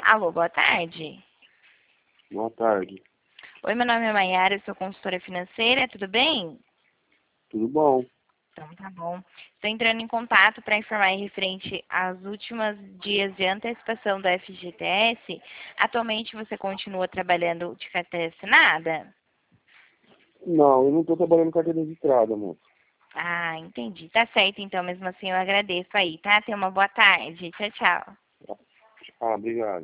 Alô, boa tarde. Boa tarde. Oi, meu nome é Maiara, eu sou consultora financeira, tudo bem? Tudo bom? Então tá bom. Estou entrando em contato para informar em referente aos últimos dias de antecipação do FGTS. Atualmente você continua trabalhando de carteira assinada? Não, eu não estou trabalhando com carteira registrada, moço. Ah, entendi. Tá certo, então mesmo assim eu agradeço aí, tá? Tenha uma boa tarde. Tchau, tchau. Ah, obrigado.